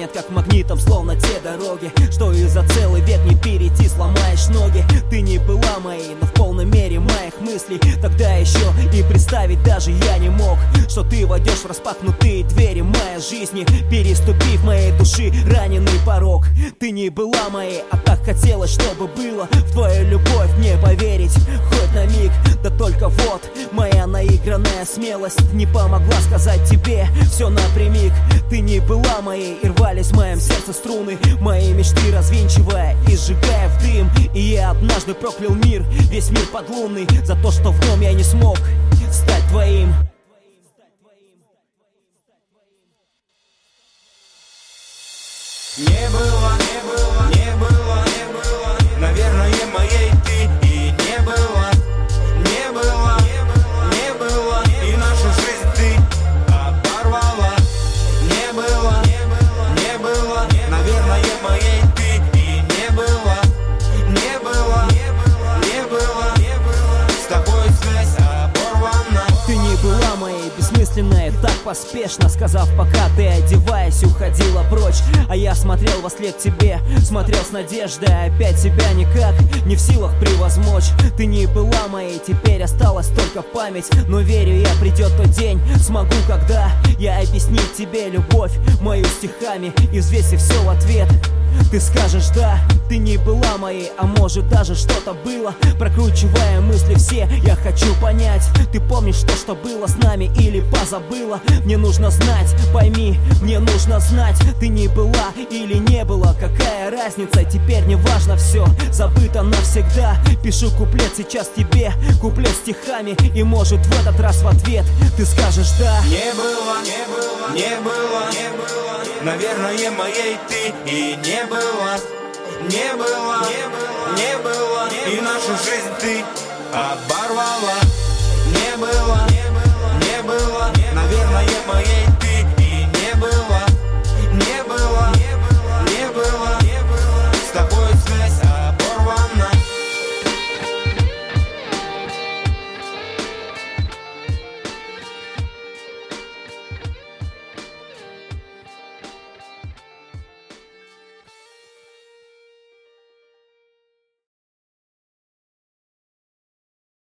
манят как магнитом, словно те дороги, что и за целый век не перейти, сломаешь ноги. Ты не была моей, но в полной мере моих мыслей. Тогда еще и представить даже я не мог, что ты войдешь в распахнутые двери моей жизни, переступив моей души раненый порог. Ты не была моей, а так хотелось, чтобы было. В твою любовь мне поверить хоть на миг. Да только вот моя наигранная смелость не помогла сказать тебе все напрямик. Ты не была моей, и рвались в моем сердце струны, мои мечты развинчивая и сжигая в дым. И я однажды проклял мир, весь мир подлунный, за то, что в нем я не смог стать твоим. Не было, наверное, моей ты и не было, и нашу жизнь ты оборвала. Не было, наверное, моей ты и не было, с тобой связь оборвана. Ты не была моей, бессмысленная, так поспешно сказав, пока ты, одеваясь, уходила прочь. А я смотрел во след тебе, смотрел с надеждой, опять себя никак не в силах превозмочь. Ты не была моей, теперь осталась только память, но верю я, придет тот день, смогу, когда я объяснить тебе любовь мою стихами, и взвесив все в ответ ты скажешь да. Ты не была моей, а может даже что-то было. Прокручивая мысли все, я хочу понять, ты помнишь то, что было с нами, или позабыла? Мне нужно знать, пойми, мне нужно знать. Ты не была или не была, какая разница? Теперь не важно все, забыто навсегда. Пишу куплет сейчас тебе, куплет стихами, и может в этот раз в ответ ты скажешь да. Не было, наверное, моей ты и не было, и нашу жизнь ты оборвала. Не было, наверное, моей